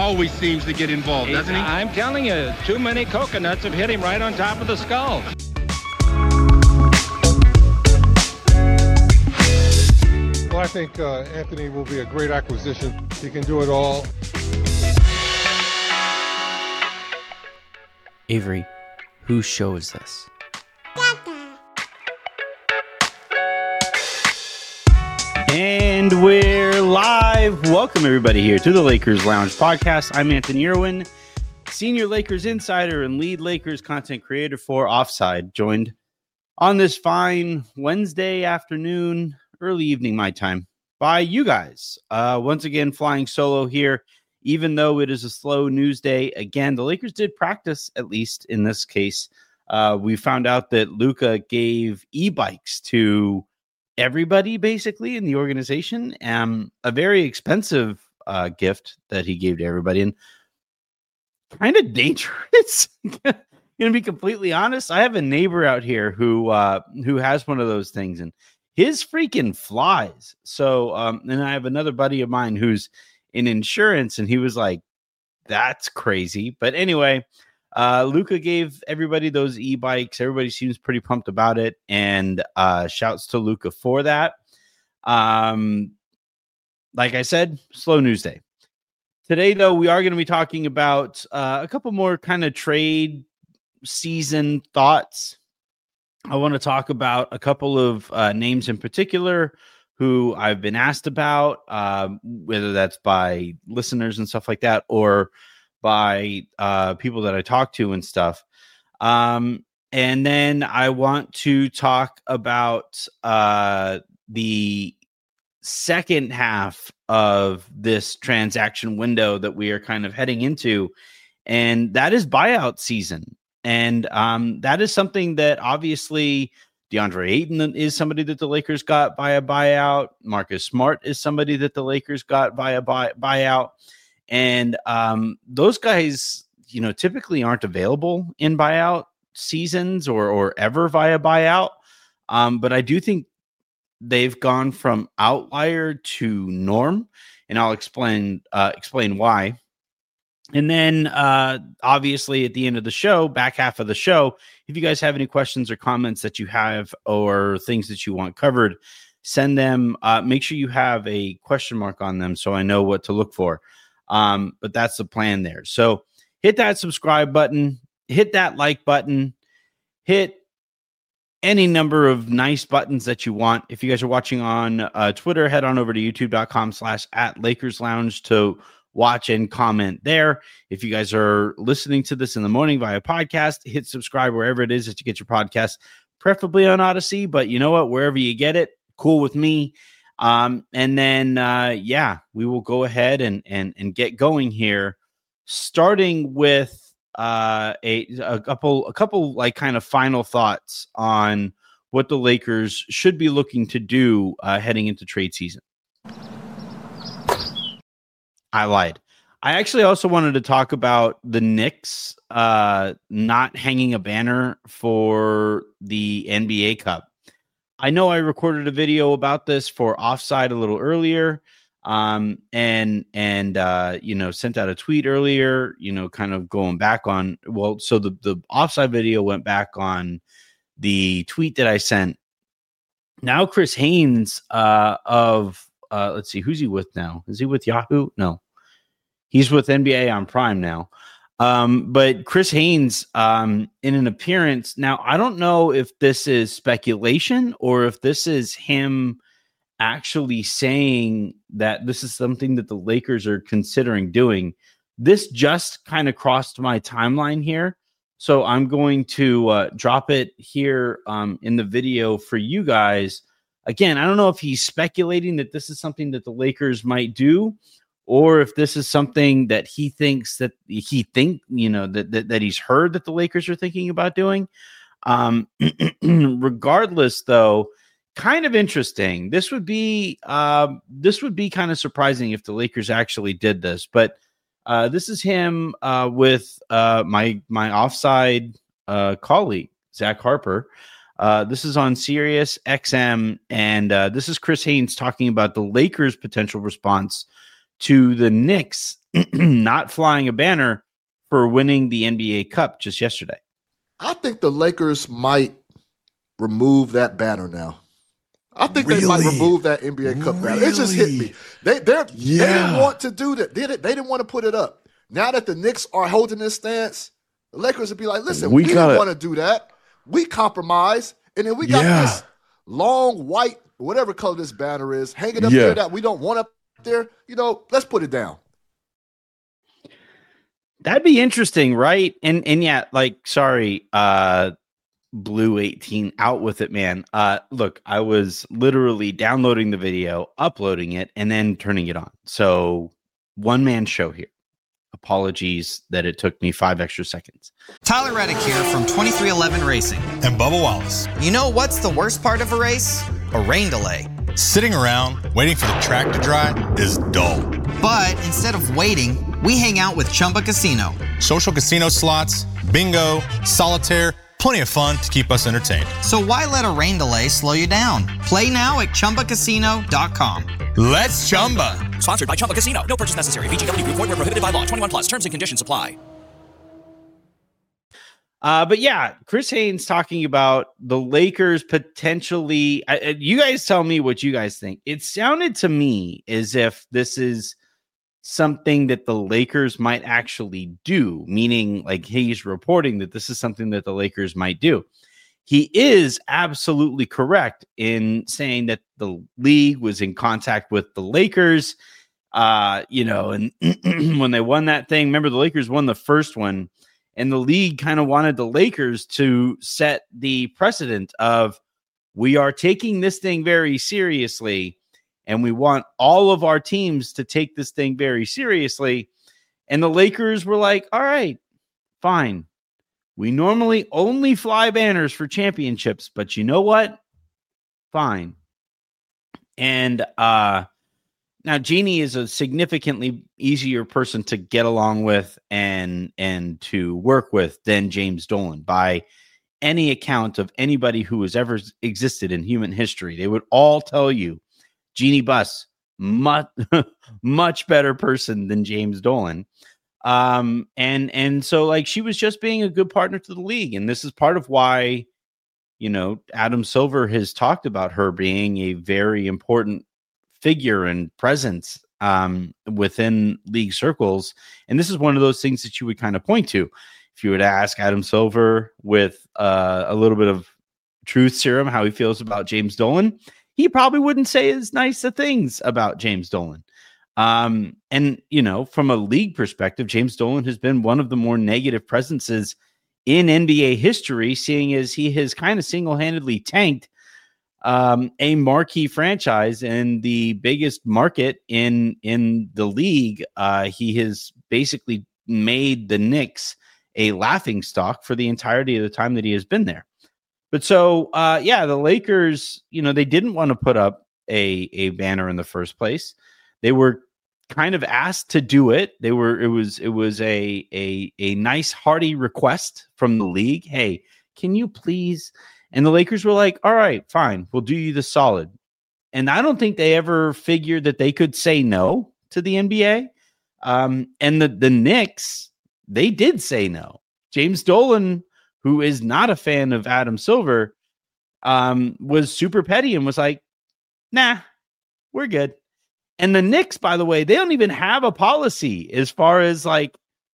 always seems to get involved, doesn't he? I'm telling you, too many coconuts have hit him right on top of the skull. Well, I think Anthony will be a great acquisition. He can do it all. Avery, whose show is this? And we're live. Welcome, everybody, here to the Lakers Lounge podcast. I'm Anthony Irwin, senior Lakers insider and lead Lakers content creator for Offside, joined on this fine Wednesday afternoon, early evening my time, by you guys. Once again, flying solo here, even though it is a slow news day. Again, the Lakers did practice, at least in this case. We found out that Luka gave e-bikes to everybody basically in the organization, a very expensive gift that he gave to everybody, and kind of dangerous. Gonna be completely honest, I have a neighbor out here who has one of those things, and his freaking flies. So and I have another buddy of mine who's in insurance, and he was like, that's crazy. But anyway, Luka gave everybody those e-bikes. Everybody seems pretty pumped about it, and shouts to Luka for that. Like I said, slow news day. Today, though, we are going to be talking about a couple more kind of trade season thoughts. I want to talk about a couple of names in particular who I've been asked about, whether that's by listeners and stuff like that, or by people that I talk to and stuff. And then I want to talk about the second half of this transaction window that we are kind of heading into, and that is buyout season. And that is something that obviously DeAndre Ayton is somebody that the Lakers got via buyout. Marcus Smart is somebody that the Lakers got via buyout. And those guys, typically aren't available in buyout seasons or ever via buyout. But I do think they've gone from outlier to norm, and I'll explain why. And then, obviously, at the end of the show, back half of the show, if you guys have any questions or comments that you have or things that you want covered, send them. Make sure you have a question mark on them so I know what to look for. But that's the plan there. So hit that subscribe button, hit that like button, hit any number of nice buttons that you want. If you guys are watching on Twitter, head on over to youtube.com/@LakersLounge to watch and comment there. If you guys are listening to this in the morning via podcast, hit subscribe wherever it is that you get your podcast, preferably on Odyssey, but you know what, wherever you get it, cool with me. And then, we will go ahead and get going here, starting with a couple like kind of final thoughts on what the Lakers should be looking to do heading into trade season. I lied. I actually also wanted to talk about the Knicks not hanging a banner for the NBA Cup. I know I recorded a video about this for Offside a little earlier, and sent out a tweet earlier, kind of going back on, so the Offside video went back on the tweet that I sent. Now Chris Haynes of let's see, who's he with now? Is he with Yahoo? No. He's with NBA on Prime now. But Chris Haynes, in an appearance, now I don't know if this is speculation or if this is him actually saying that this is something that the Lakers are considering doing. This just kind of crossed my timeline here. So I'm going to drop it here in the video for you guys. Again, I don't know if he's speculating that this is something that the Lakers might do, or if this is something that he thinks that that he's heard that the Lakers are thinking about doing. Regardless, though, kind of interesting. This would be kind of surprising if the Lakers actually did this. But this is him with my Offside colleague, Zach Harper. This is on Sirius XM, and this is Chris Haynes talking about the Lakers' potential response to the Knicks not flying a banner for winning the NBA Cup just yesterday. I think the Lakers might remove that banner now. I think they might remove that NBA Cup banner. It just hit me. They didn't want to do that. They didn't want to put it up. Now that the Knicks are holding this stance, the Lakers would be like, listen, we didn't want to do that. We compromise, and then we got this long white, whatever color this banner is, hanging up there that we don't want up there. Let's put it down. That'd be interesting, right? And yeah, sorry, Blue 18, out with it, man. Look, I was literally downloading the video, uploading it, and then turning it on. So one-man show here. Apologies that it took me 5 extra seconds. Tyler Reddick here from 2311 Racing. And Bubba Wallace. You know what's the worst part of a race? A rain delay. Sitting around waiting for the track to dry is dull. But instead of waiting, we hang out with Chumba Casino. Social casino slots, bingo, solitaire, plenty of fun to keep us entertained. So why let a rain delay slow you down? Play now at ChumbaCasino.com. Let's Chumba. Sponsored by Chumba Casino. No purchase necessary. VGW Group. Void where prohibited by law. 21 plus. Terms and conditions apply. But yeah, Chris Haynes talking about the Lakers potentially. You guys tell me what you guys think. It sounded to me as if this is something that the Lakers might actually do, meaning like he's reporting that this is something that the Lakers might do. He is absolutely correct in saying that the league was in contact with the Lakers, and when they won that thing, remember the Lakers won the first one, and the league kind of wanted the Lakers to set the precedent of, we are taking this thing very seriously, and we want all of our teams to take this thing very seriously. And the Lakers were like, all right, fine. We normally only fly banners for championships, but you know what? Fine. And now Jeanie is a significantly easier person to get along with and to work with than James Dolan by any account of anybody who has ever existed in human history. They would all tell you Jeanie Buss, much better person than James Dolan. And so she was just being a good partner to the league. And this is part of why, Adam Silver has talked about her being a very important figure and presence, within league circles. And this is one of those things that you would kind of point to. If you would ask Adam Silver with, a little bit of truth serum, how he feels about James Dolan, he probably wouldn't say as nice of things about James Dolan. And, from a league perspective, James Dolan has been one of the more negative presences in NBA history, seeing as he has kind of single-handedly tanked a marquee franchise in the biggest market in the league. He has basically made the Knicks a laughingstock for the entirety of the time that he has been there. But so, the Lakers, they didn't want to put up a banner in the first place. They were kind of asked to do it. It was a nice hearty request from the league. Hey, can you please? And the Lakers were like, all right, fine, we'll do you the solid. And I don't think they ever figured that they could say no to the NBA. And the Knicks, they did say no. James Dolan, who is not a fan of Adam Silver, was super petty and was like, nah, we're good. And the Knicks, by the way, they don't even have a policy as far as I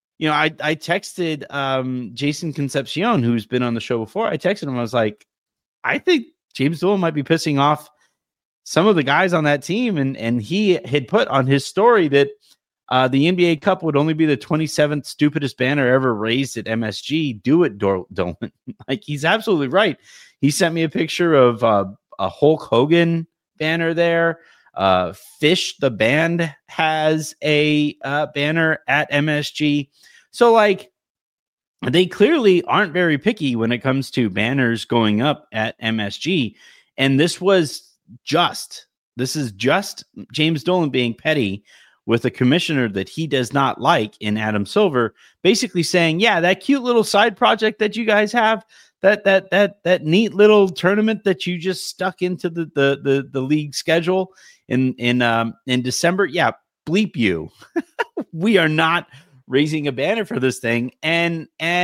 texted Jason Concepcion, who's been on the show before. I texted him. I was like, I think James Dolan might be pissing off some of the guys on that team. And he had put on his story that the NBA Cup would only be the 27th stupidest banner ever raised at MSG. Do it, Dolan. He's absolutely right. He sent me a picture of a Hulk Hogan banner there. Fish the band has a banner at MSG. So they clearly aren't very picky when it comes to banners going up at MSG. And this is just James Dolan being petty with a commissioner that he does not like in Adam Silver, basically saying, yeah, that cute little side project that you guys have, that neat little tournament that you just stuck into the league schedule in December. Yeah, bleep you. We are not raising a banner for this thing. And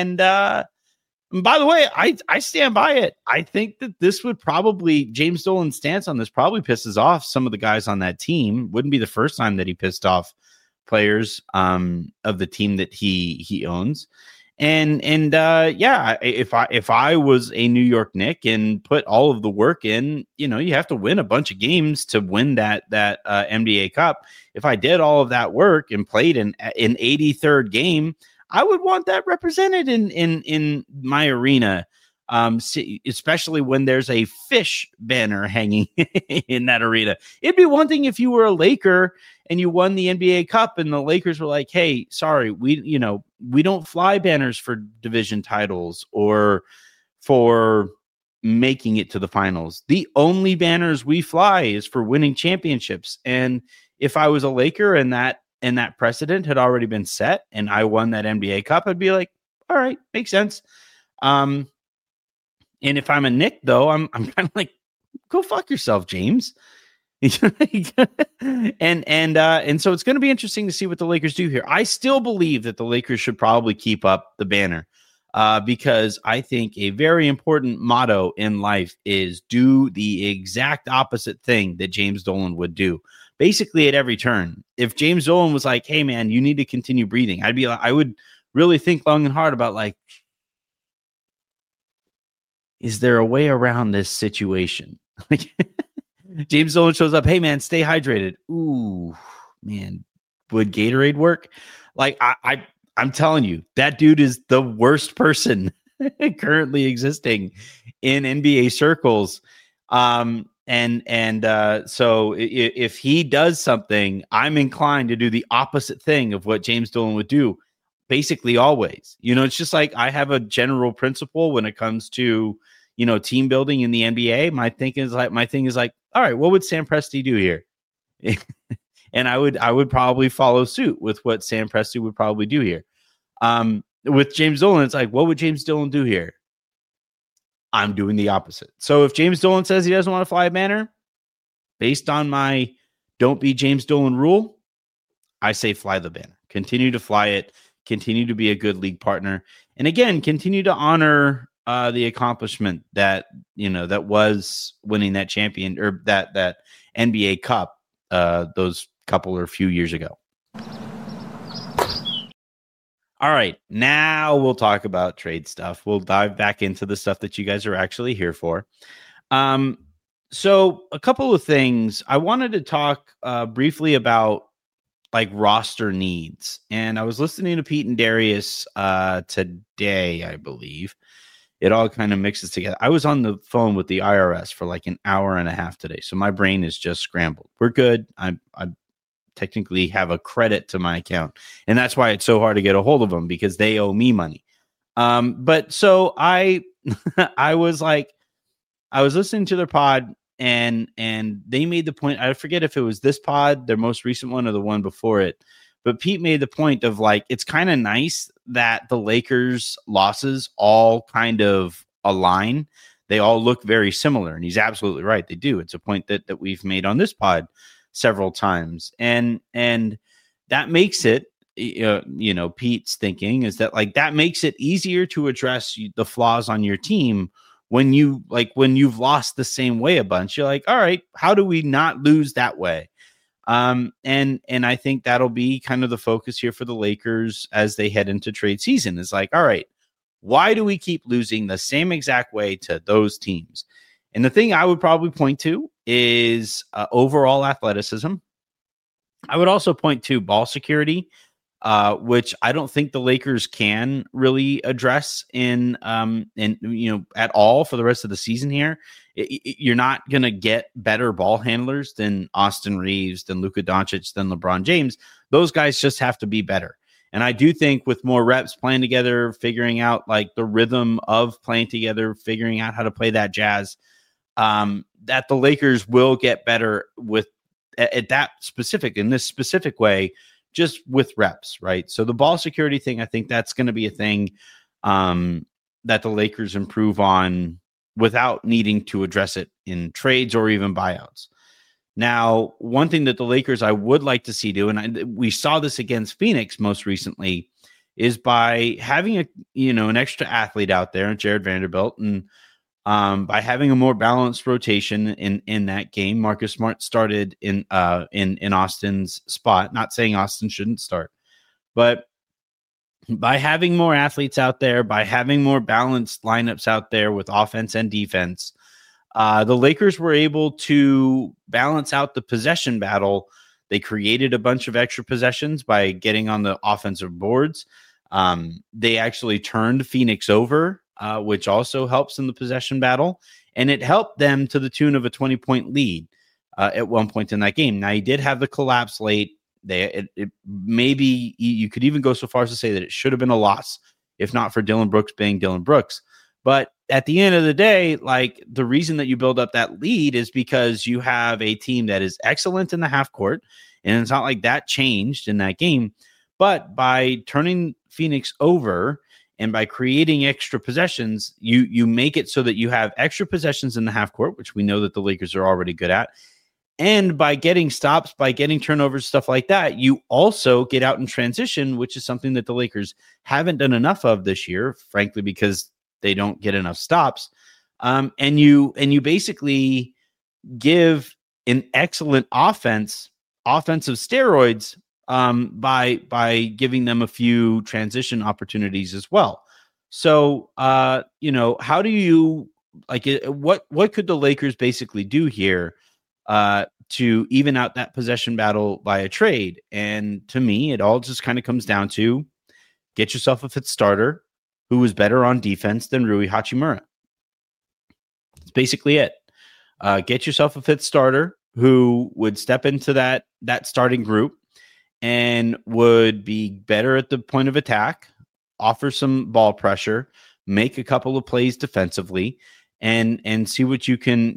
by the way, I stand by it. I think that this would probably, James Dolan's stance on this probably pisses off some of the guys on that team. Wouldn't be the first time that he pissed off players of the team that he owns. And if I was a New York Knick and put all of the work in, you have to win a bunch of games to win that NBA Cup. If I did all of that work and played an 83rd game, I would want that represented in my arena, especially when there's a fish banner hanging in that arena. It'd be one thing if you were a Laker and you won the NBA Cup and the Lakers were like, hey, sorry, we don't fly banners for division titles or for making it to the finals. The only banners we fly is for winning championships. And if I was a Laker and that precedent had already been set and I won that NBA Cup, I'd be like, all right, makes sense. And if I'm a Knick, though, I'm kind of like, go fuck yourself, James. And so it's going to be interesting to see what the Lakers do here. I still believe that the Lakers should probably keep up the banner because I think a very important motto in life is do the exact opposite thing that James Dolan would do. Basically at every turn. If James Dolan was like, hey man, you need to continue breathing, I would really think long and hard about like, is there a way around this situation? Like James Dolan shows up, hey man, stay hydrated. Ooh, man, would Gatorade work? Like I'm telling you, that dude is the worst person currently existing in NBA circles. So if he does something, I'm inclined to do the opposite thing of what James Dolan would do, basically always. It's just like I have a general principle when it comes to, team building in the NBA. My thing is like, all right, what would Sam Presti do here? And I would probably follow suit with what Sam Presti would probably do here. With James Dolan, it's like, what would James Dolan do here? I'm doing the opposite. So if James Dolan says he doesn't want to fly a banner, based on my don't be James Dolan rule, I say fly the banner. Continue to fly it. Continue to be a good league partner. And again, continue to honor the accomplishment that was winning that champion or that NBA Cup those couple or few years ago. All right, now we'll talk about trade stuff. We'll dive back into the stuff that you guys are actually here for. So a couple of things. I wanted to talk briefly about like roster needs. And I was listening to Pete and Darius today, I believe. It all kind of mixes together. I was on the phone with the IRS for like an hour and a half today. So my brain is just scrambled. We're good. I technically have a credit to my account. And that's why it's so hard to get a hold of them because they owe me money. But so I was listening to their pod and they made the point. I forget if it was this pod, their most recent one or the one before it, but Pete made the point of like, it's kind of nice that the Lakers losses all kind of align. They all look very similar. And he's absolutely right. They do. It's a point that we've made on this pod several times. And that makes it, Pete's thinking is that like, that makes it easier to address the flaws on your team when you've lost the same way a bunch. You're like, all right, how do we not lose that way? And I think that'll be kind of the focus here for the Lakers as they head into trade season. Is like, all right, why do we keep losing the same exact way to those teams? And the thing I would probably point to is overall athleticism. I would also point to ball security, which I don't think the Lakers can really address at all for the rest of the season here. You're not going to get better ball handlers than Austin Reeves, than Luka Doncic, than LeBron James. Those guys just have to be better. And I do think with more reps playing together, figuring out like the rhythm of playing together, figuring out how to play that jazz, that the Lakers will get better with at that specific, in this specific way, just with reps, right? So the ball security thing, I think that's going to be a thing that the Lakers improve on without needing to address it in trades or even buyouts. Now, one thing that the Lakers I would like to see do, and we saw this against Phoenix most recently, is by having an extra athlete out there, Jared Vanderbilt, and by having a more balanced rotation in that game. Marcus Smart started in Austin's spot. Not saying Austin shouldn't start, but by having more athletes out there, by having more balanced lineups out there with offense and defense, the Lakers were able to balance out the possession battle. They created a bunch of extra possessions by getting on the offensive boards. They actually turned Phoenix over, which also helps in the possession battle. And it helped them to the tune of a 20-point lead at one point in that game. Now, you did have the collapse late. Maybe you could even go so far as to say that it should have been a loss, if not for Dillon Brooks being Dillon Brooks. But at the end of the day, like, the reason that you build up that lead is because you have a team that is excellent in the half court. And it's not like that changed in that game. But by turning Phoenix over and by creating extra possessions, you make it so that you have extra possessions in the half court, which we know that the Lakers are already good at. And by getting stops, by getting turnovers, stuff like that, you also get out in transition, which is something that the Lakers haven't done enough of this year, frankly, because they don't get enough stops. And you basically give an excellent offensive steroids by giving them a few transition opportunities as well. So, how do you what could the Lakers basically do here to even out that possession battle by a trade? And to me, it all just kind of comes down to get yourself a fifth starter who was better on defense than Rui Hachimura. That's basically it. Get yourself a fifth starter who would step into that starting group and would be better at the point of attack, offer some ball pressure, make a couple of plays defensively, and see what you can,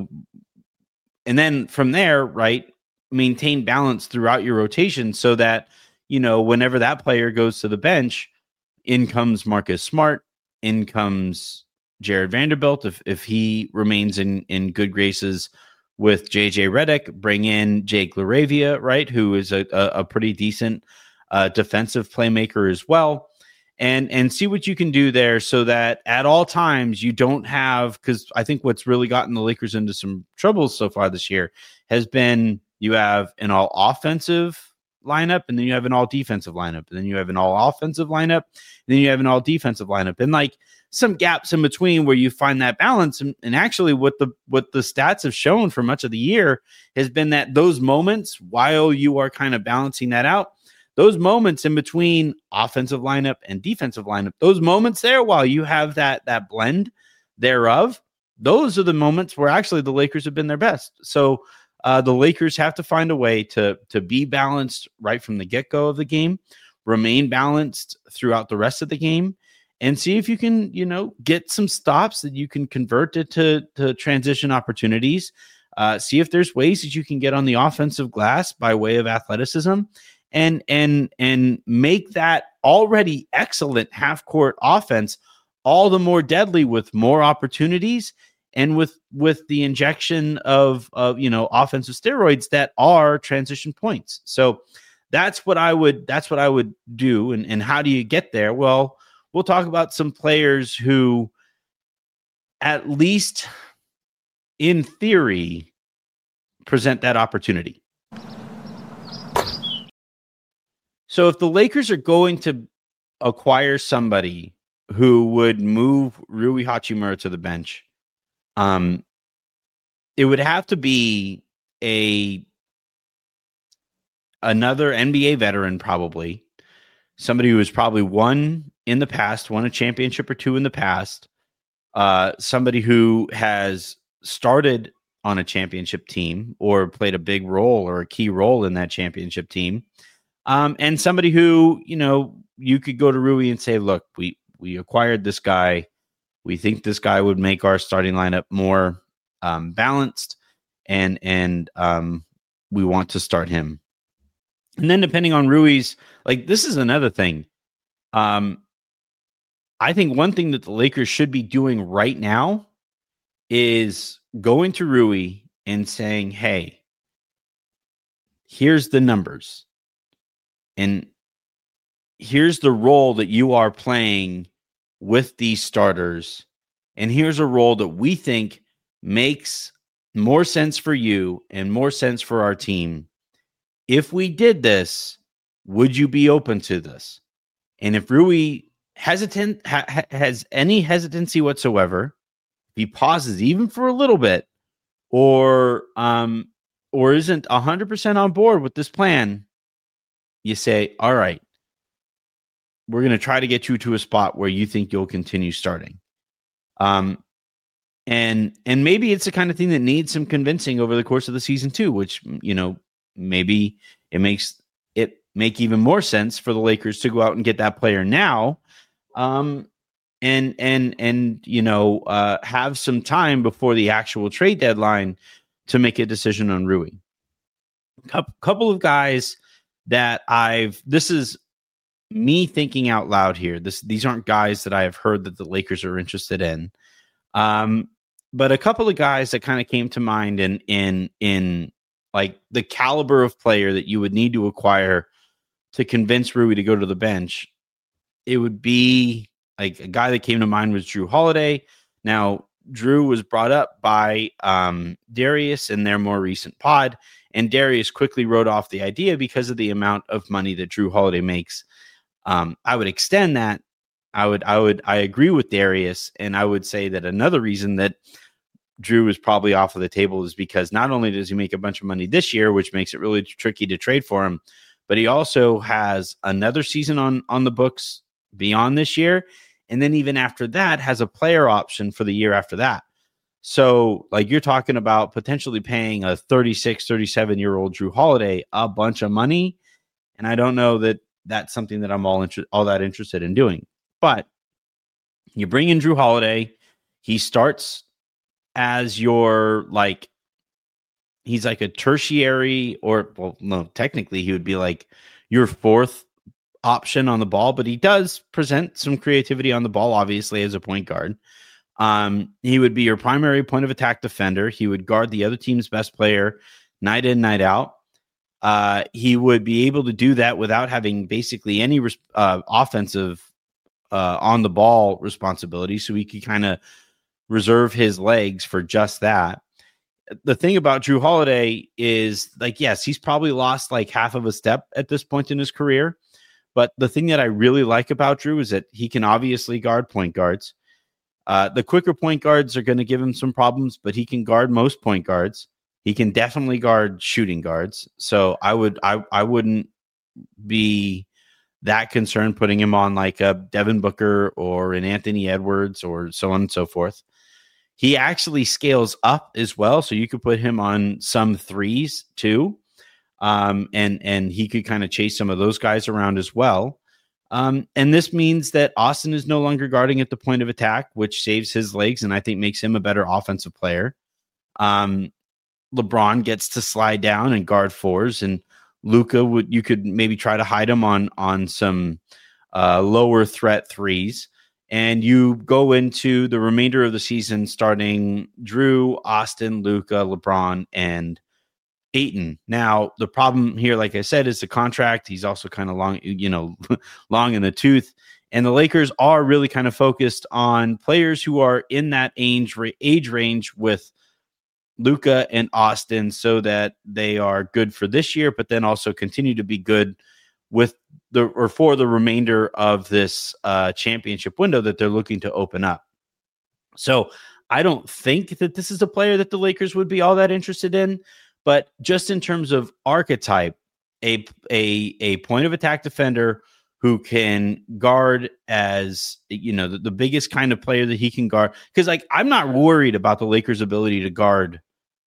and then from there, right, maintain balance throughout your rotation so that, whenever that player goes to the bench, in comes Marcus Smart, in comes Jared Vanderbilt, if he remains in good graces with JJ Redick, bring in Jake LaRavia, right, who is a pretty decent defensive playmaker as well, and see what you can do there so that at all times you don't have, because I think what's really gotten the Lakers into some troubles so far this year has been you have an all offensive lineup, and then you have an all defensive lineup, and then you have an all offensive lineup, and then you have an all defensive lineup, and like some gaps in between where you find that balance. And actually what the stats have shown for much of the year has been that those moments, while you are kind of balancing that out, those moments in between offensive lineup and defensive lineup, those moments there, while you have that blend thereof, those are the moments where actually the Lakers have been their best. So the Lakers have to find a way to be balanced right from the get-go of the game, remain balanced throughout the rest of the game, and see if you can, get some stops that you can convert it to transition opportunities. See if there's ways that you can get on the offensive glass by way of athleticism, and make that already excellent half-court offense all the more deadly with more opportunities and with the injection of offensive steroids that are transition points. So that's what I would do. And how do you get there? Well, we'll talk about some players who, at least in theory, present that opportunity. So if the Lakers are going to acquire somebody who would move Rui Hachimura to the bench, it would have to be another NBA veteran, probably somebody who has probably won a championship or two in the past, somebody who has started on a championship team or played a big role or a key role in that championship team, and somebody who, you could go to Rui and say, look, we acquired this guy. We think this guy would make our starting lineup more balanced, and we want to start him. And then depending on Rui's, this is another thing. I think one thing that the Lakers should be doing right now is going to Rui and saying, hey, here's the numbers. And here's the role that you are playing with these starters. And here's a role that we think makes more sense for you and more sense for our team. If we did this, would you be open to this? And if Rui has any hesitancy whatsoever, if he pauses even for a little bit, or isn't 100% on board with this plan, you say, all right, we're going to try to get you to a spot where you think you'll continue starting. And maybe it's the kind of thing that needs some convincing over the course of the season too, which, maybe it makes it make even more sense for the Lakers to go out and get that player now. Have some time before the actual trade deadline to make a decision on Rui. Couple of guys that this is me thinking out loud here. These aren't guys that I have heard that the Lakers are interested in. But a couple of guys that kind of came to mind in like the caliber of player that you would need to acquire to convince Rui to go to the bench. It would be like a guy that came to mind was Jrue Holiday. Now, Jrue was brought up by Darius in their more recent pod, and Darius quickly wrote off the idea because of the amount of money that Jrue Holiday makes. I would extend that. I agree with Darius, and I would say that another reason that Jrue is probably off of the table is because not only does he make a bunch of money this year, which makes it really tricky to trade for him, but he also has another season on the books beyond this year. And then even after that has a player option for the year after that. So like you're talking about potentially paying a 36, 37-year-old Jrue Holiday a bunch of money. And I don't know that that's something that I'm all that interested in doing. But you bring in Jrue Holiday. He starts as your he's like a tertiary technically he would be like your fourth option on the ball, but he does present some creativity on the ball, obviously, as a point guard. He would be your primary point of attack defender. He would guard the other team's best player night in, night out. He would be able to do that without having basically any offensive on the ball responsibility. So he could kind of reserve his legs for just that. The thing about Jrue Holiday is yes, he's probably lost like half of a step at this point in his career. But the thing that I really like about Jrue is that he can obviously guard point guards. The quicker point guards are going to give him some problems, but he can guard most point guards. He can definitely guard shooting guards. So I wouldn't be that concerned putting him on like a Devin Booker or an Anthony Edwards or so on and so forth. He actually scales up as well. So you could put him on some threes too. And he could kind of chase some of those guys around as well. And this means that Austin is no longer guarding at the point of attack, which saves his legs and I think makes him a better offensive player. LeBron gets to slide down and guard fours, and Luka you could maybe try to hide him on some lower threat threes. And you go into the remainder of the season starting Jrue, Austin, Luka, LeBron, and Ayton. Now, the problem here, like I said, is the contract. He's also kind of long, long in the tooth. And the Lakers are really kind of focused on players who are in that age range with Luka and Austin so that they are good for this year, but then also continue to be good for the remainder of this championship window that they're looking to open up. So I don't think that this is a player that the Lakers would be all that interested in. But just in terms of archetype, a point of attack defender who can guard as, the biggest kind of player that he can guard. Because I'm not worried about the Lakers' ability to guard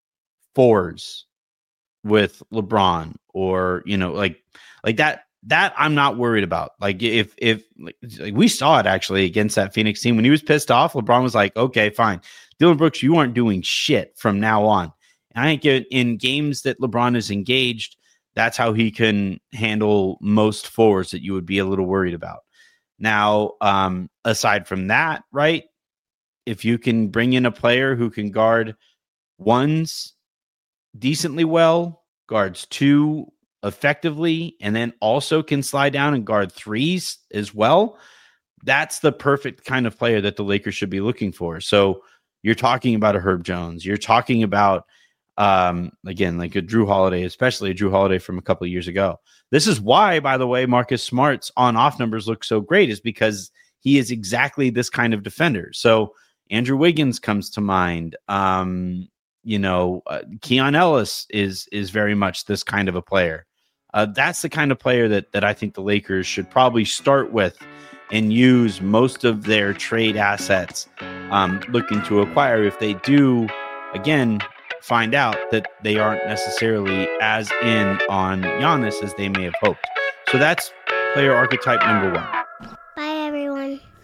fours with LeBron or, like that I'm not worried about. Like if we saw it actually against that Phoenix team when he was pissed off, LeBron was like, okay, fine. Dillon Brooks, you aren't doing shit from now on. I think in games that LeBron is engaged, that's how he can handle most fours that you would be a little worried about. Now, aside from that, right, if you can bring in a player who can guard ones decently well guards 2 effectively and then also can slide down and guard 3s as well, that's the perfect kind of player that the Lakers should be looking for. So you're talking about a Herb Jones. You're talking about, again, like a Drew Holiday, especially a Drew Holiday from a couple of years ago. This is why, by the way, Marcus Smart's on-off numbers look so great, is because he is exactly this kind of defender. So Andrew Wiggins comes to mind. Keon Ellis is very much this kind of a player. That's the kind of player that I think the Lakers should probably start with and use most of their trade assets looking to acquire if they do, again, find out that they aren't necessarily as in on Giannis as they may have hoped. So that's player archetype number 1. Bye, everyone.